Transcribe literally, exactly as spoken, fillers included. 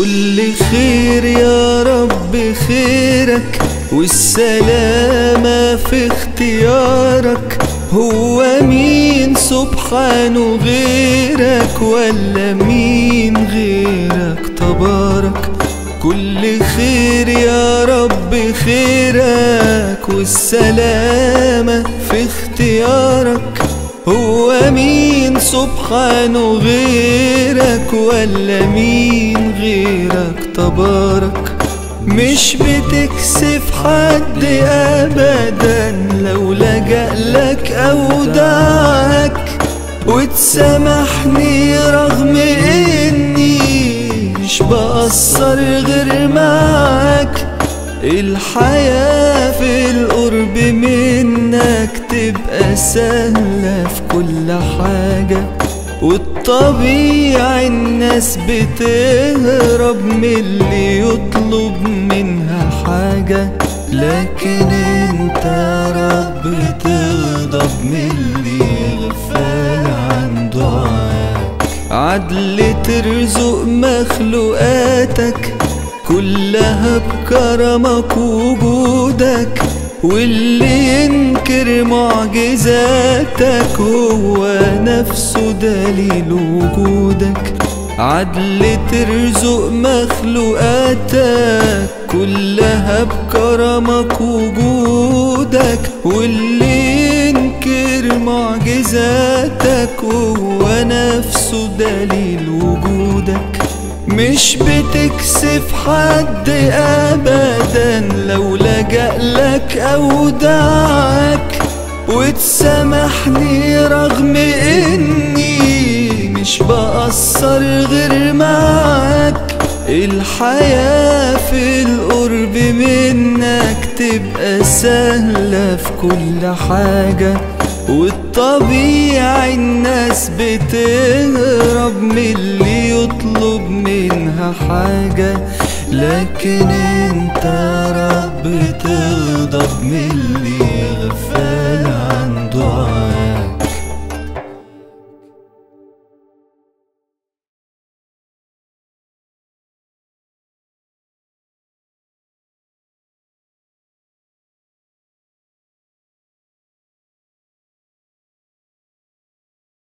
كل خير يا رب خيرك، والسلامة في اختيارك. هو مين سبحانه غيرك، ولا مين غيرك تبارك؟ كل خير يا رب خيرك، والسلامة في اختيارك. هو مين سبحانه غيرك، ولا مين غيرك تبارك؟ مش بتكسف حد أبدا لو لجألك أو دعاك، وتسامحني رغم إني مش بقصر غير معاك. الحياة في القرب منك تبقى سهلة في كل حاجة، والطبيعي الناس بتهرب من اللي يطلب منها حاجة. لكن انت يا رب تغضب من اللي يغفل عن دعاك. عدل ترزق مخلوقاتك كلها بكرمك وجودك، واللي ينكر معجزاتك هو نفسه دليل وجودك. عدل ترزق مخلوقاتك كلها بكرمك وجودك، واللي ينكر معجزاتك هو نفسه دليل وجودك. مش بتكسف حد أبدا لو لجألك أو دعاك، وتسامحني رغم إني مش بقصر غير معاك. الحياة في القرب منك تبقى سهلة في كل حاجة، والطبيعي الناس بتهرب من اللي يطلب منها حاجة. لكن انت يا رب تغضب من اللي